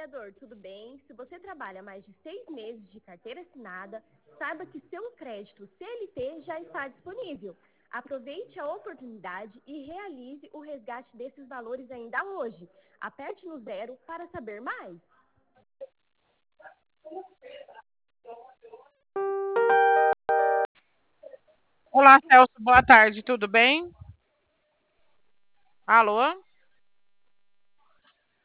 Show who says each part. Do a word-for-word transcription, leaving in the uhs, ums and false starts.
Speaker 1: trabalhador, tudo bem? Se você trabalha mais de seis meses de carteira assinada, saiba que seu crédito C L T já está disponível. Aproveite a oportunidade e realize o resgate desses valores ainda hoje. Aperte no zero para saber mais.
Speaker 2: Olá, Celso, boa tarde, tudo bem? Alô?